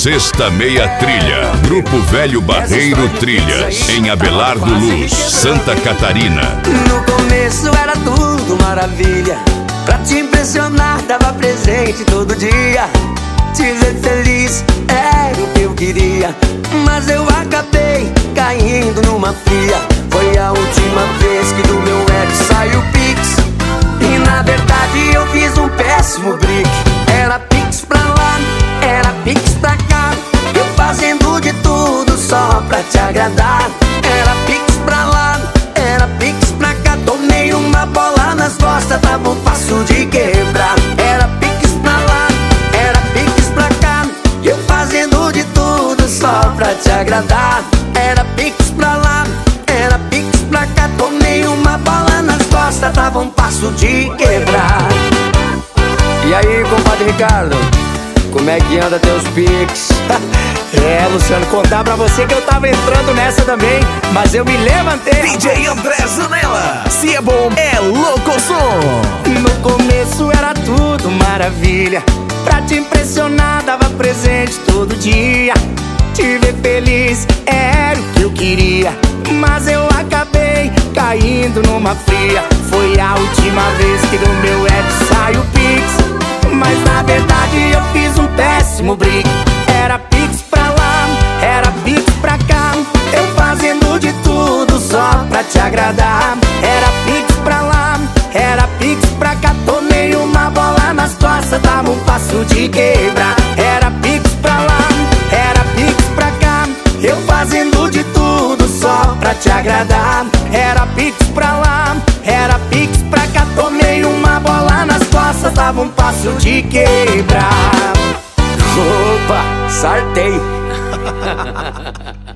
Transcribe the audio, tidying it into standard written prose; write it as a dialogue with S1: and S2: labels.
S1: Sexta Meia Trilha, Grupo Velho Barreiro Trilhas, em Abelardo Luz, Santa Catarina.
S2: No começo era tudo maravilha, pra te impressionar dava presente todo dia. Te ver feliz era o que eu queria, mas eu acabei caindo numa fria. Foi a última vez que do meu ex saiu o Pix, e na verdade eu fiz um péssimo brick. Era Pix pra lá, era Pix pra cá, eu fazendo de tudo só pra te agradar. Era Pix pra lá, era Pix pra cá, tomei uma bola nas costas, tava um passo de quebrar. Era Pix pra lá, era Pix pra cá, eu fazendo de tudo só pra te agradar. Era Pix pra lá, era Pix pra cá, tomei uma bola nas costas, tava um passo de quebrar. E aí, compadre Ricardo, como é que anda teus Pix?
S3: É, Luciano, contar pra você que eu tava entrando nessa também, mas eu me levantei.
S4: DJ André Zanella, se é bom, é louco som.
S3: No começo era tudo maravilha, pra te impressionar dava presente todo dia. Te ver feliz era o que eu queria, mas eu acabei caindo numa fria. Foi a última vez que do meu ex saiu o Pix, mas na verdade eu fiz um péssimo brick. Era Pix pra lá, era Pix pra cá, eu fazendo de tudo só pra te agradar. Era Pix pra lá, era Pix pra cá, tomei uma bola nas costas, dava um passo de quebrar. Era Pix pra lá, era Pix pra cá, eu fazendo de tudo só pra te agradar. Era Pix pra lá, era Pix pra cá, tomei uma bola nas costas, dava um passo de quebrar.
S2: Opa, sartei.